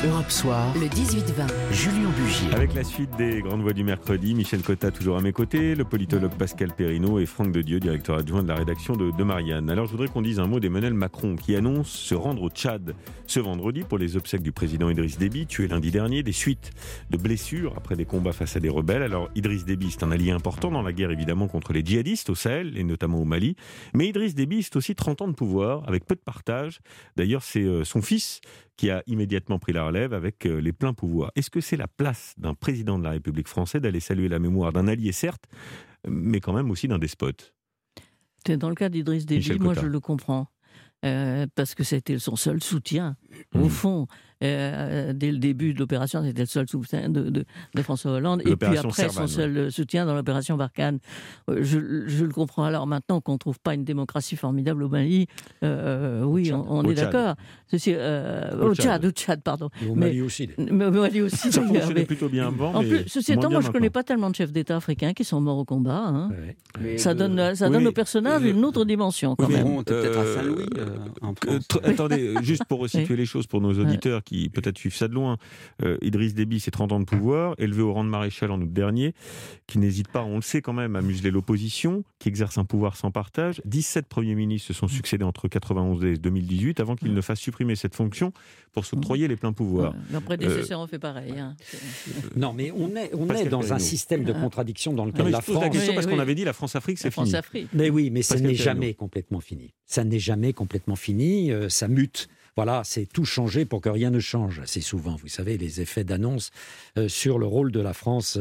Europe Soir, le 18-20, Julien Bugier. Avec la suite des Grandes Voix du mercredi, Michel Cotta toujours à mes côtés, le politologue Pascal Perrineau et Franck Dedieu, directeur adjoint de la rédaction de Marianne. Alors je voudrais qu'on dise un mot d'Emmanuel Macron qui annonce se rendre au Tchad ce vendredi pour les obsèques du président Idriss Déby, tué lundi dernier, des suites de blessures après des combats face à des rebelles. Alors Idriss Déby, c'est un allié important dans la guerre évidemment contre les djihadistes au Sahel et notamment au Mali. Mais Idriss Déby, c'est aussi 30 ans de pouvoir avec peu de partage. D'ailleurs, c'est son fils qui a immédiatement pris la relève avec les pleins pouvoirs. Est-ce que c'est la place d'un président de la République française d'aller saluer la mémoire d'un allié, certes, mais quand même aussi d'un despote ? Dans le cas d'Idriss Déby, moi je le comprends. Parce que c'était son seul soutien. Au fond, dès le début de l'opération, c'était le seul soutien de François Hollande. Et puis après, Servan, son seul soutien dans l'opération Barkhane. Je le comprends. Alors maintenant qu'on ne trouve pas une démocratie formidable au Mali, oui, on est d'accord. Au Tchad, pardon. Et au Mali aussi. Mais au Mali aussi. Ça fonctionnait plutôt bien avant. En plus, ceci étant, moi je ne connais pas tellement de chefs d'État africains qui sont morts au combat. Hein. Ça donne au personnage une autre dimension. Quand même. Peut-être à Saint-Louis. Attendez, juste pour resituer les choses pour nos auditeurs qui peut-être suivent ça de loin. Idriss Déby, c'est 30 ans de pouvoir, élevé au rang de maréchal en août dernier, qui n'hésite pas, on le sait quand même, à museler l'opposition, qui exerce un pouvoir sans partage. 17 premiers ministres se sont succédés entre 1991 et 2018 avant qu'il ne fasse supprimer cette fonction pour s'octroyer les pleins pouvoirs. Leur prédécesseur en fait pareil. Hein. Non, mais on est dans un système de contradiction dans lequel la France... Je pose la question parce qu'on avait dit la France-Afrique, c'est fini. Mais oui, mais ça n'est jamais complètement fini. Ça n'est jamais complètement fini, ça mute. Voilà, c'est tout changer pour que rien ne change. Assez souvent, vous savez, les effets d'annonce sur le rôle de la France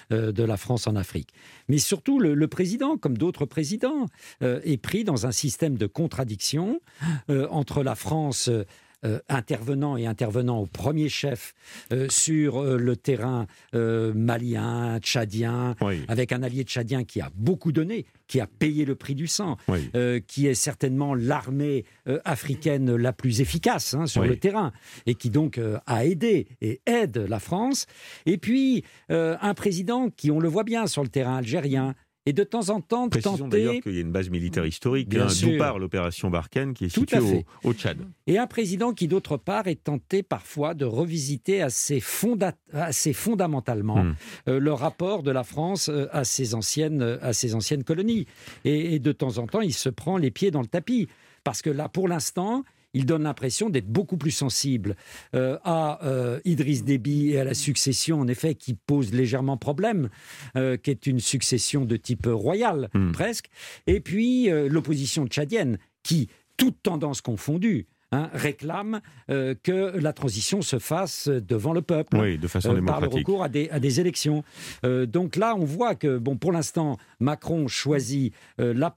en Afrique. Mais surtout, le président, comme d'autres présidents, est pris dans un système de contradiction entre la France... intervenant au premier chef sur le terrain malien, tchadien, avec un allié tchadien qui a beaucoup donné, qui a payé le prix du sang, qui est certainement l'armée africaine la plus efficace sur le terrain, et qui donc a aidé et aide la France. Et puis, un président qui, on le voit bien sur le terrain algérien, et de temps en temps, précisons d'ailleurs qu'il y a une base militaire historique, d'où part l'opération Barkhane, qui est située au Tchad. Et un président qui, d'autre part, est tenté parfois de revisiter assez fondamentalement le rapport de la France à ses anciennes colonies. Et de temps en temps, il se prend les pieds dans le tapis. Parce que là, pour l'instant... il donne l'impression d'être beaucoup plus sensible à Idriss Déby et à la succession, en effet, qui pose légèrement problème, qui est une succession de type royal, presque. Et puis, l'opposition tchadienne, qui, toutes tendances confondues, réclame que la transition se fasse devant le peuple, de façon démocratique, par le recours à des élections. Donc là, on voit que, pour l'instant, Macron choisit le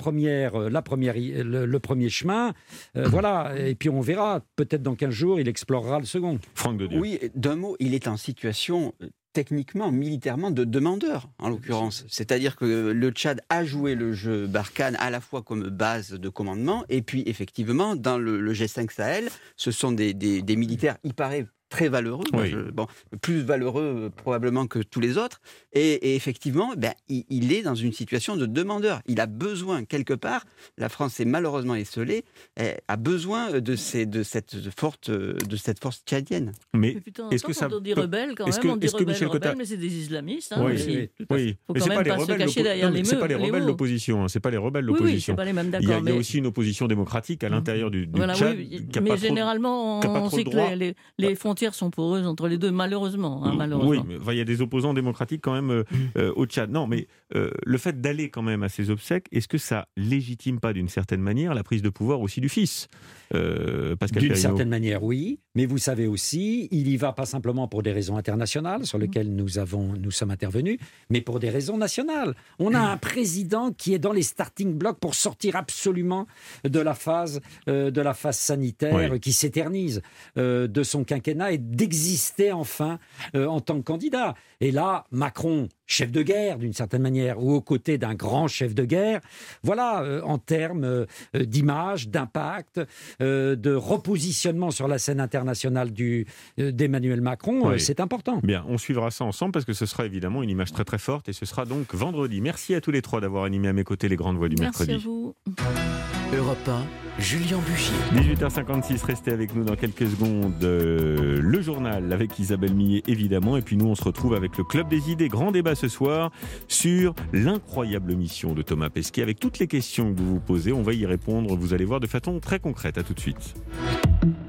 premier chemin. Voilà, et puis on verra, peut-être dans 15 jours, il explorera le second. Franck Dedieu. Oui, d'un mot, il est en situation... techniquement, militairement, de demandeur, en l'occurrence. C'est-à-dire que le Tchad a joué le jeu Barkhane à la fois comme base de commandement, et puis effectivement, dans le G5 Sahel, ce sont des militaires, il paraît, très valeureux, plus valeureux probablement que tous les autres, et effectivement, il est dans une situation de demandeur. Il a besoin, quelque part, la France est malheureusement esseulée, a besoin de cette force tchadienne. Mais est-ce que ça... On dit rebelles quand même, on dit rebelles, mais c'est des islamistes. Oui, il faut quand même pas se cacher derrière les mots. C'est pas les rebelles l'opposition, c'est pas les rebelles l'opposition. Oui, c'est pas les mêmes, d'accord. Il y a aussi une opposition démocratique à l'intérieur du Tchad. Mais généralement, on sait que les frontières sont poreuses entre les deux, malheureusement. Oui, mais il y a des opposants démocratiques quand même au Tchad. Non, mais le fait d'aller quand même à ces obsèques, est-ce que ça légitime pas d'une certaine manière la prise de pouvoir aussi du fils, Pascal Perrineau ? D'une certaine manière, oui. Mais vous savez aussi, il y va pas simplement pour des raisons internationales sur lesquelles nous sommes intervenus, mais pour des raisons nationales. On a un président qui est dans les starting blocks pour sortir absolument de la phase sanitaire qui s'éternise de son quinquennat et d'exister enfin en tant que candidat. Et là, Macron, chef de guerre d'une certaine manière, ou aux côtés d'un grand chef de guerre, voilà, en termes d'image, d'impact, de repositionnement sur la scène internationale d'Emmanuel Macron, c'est important. Bien, on suivra ça ensemble parce que ce sera évidemment une image très très forte et ce sera donc vendredi. Merci à tous les trois d'avoir animé à mes côtés les Grandes Voix du mercredi. Merci à vous. Europe 1, Julien Bugier. 18h56, restez avec nous dans quelques secondes. Le journal avec Isabelle Millet, évidemment. Et puis nous, on se retrouve avec le Club des idées. Grand débat ce soir sur l'incroyable mission de Thomas Pesquet. Avec toutes les questions que vous vous posez, on va y répondre, vous allez voir, de façon très concrète. À tout de suite.